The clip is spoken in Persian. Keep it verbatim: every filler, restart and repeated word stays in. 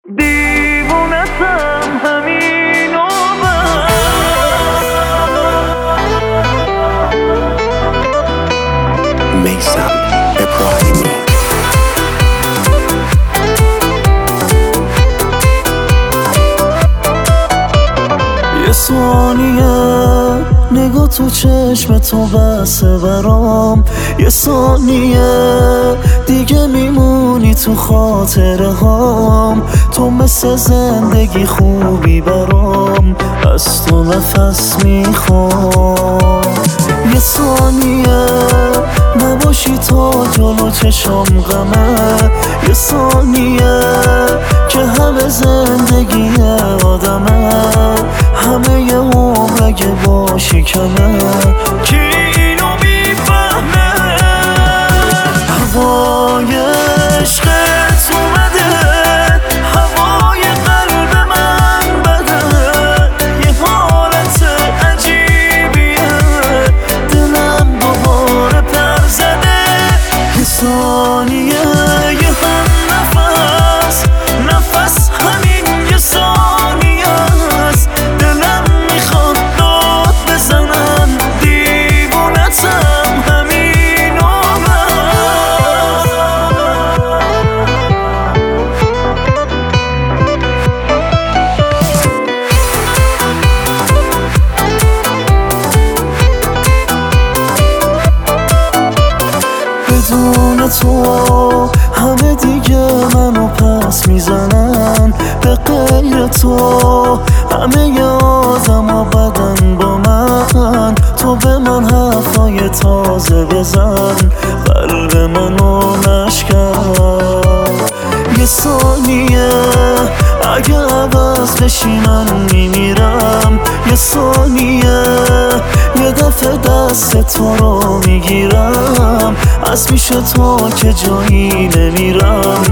دیوونتم همین و بس. میثم ابراهیمی. یه ثانیه نگاه تو چشم تو بسه برام، یه ثانیه دیگه میمونی تو خاطره هام. تو مثل زندگی خوبی برام، از تو نفس میخوام. یه ثانیه نباشی تا جلو چشم غمه، یه ثانیه که همه زندگی آدمه، همه یه عمر اگه باشی کمه. کی اینو میفهمه؟ هوای عشقت اومده، هوای قلب من بده، یه حالت عجیبیه، دلم دوباره پر زده. یه ثانیه یه هم نفس، نفس همین یه ثانیه است. دلم میخواد داد بزنم، دیوونتم همین و بس. بدون تو همه دیگه منو پس میزنن، به غیر تو همه ی آدم ها بدن با من. تو به من حرفای تازه بزن، قلب منو نشکن. یه ثانیه اگه عوض بشی من میمیرم، یه ثانیه یه دفعه دست تو رو میگیرم، از پیش تو که جایی نمیرم.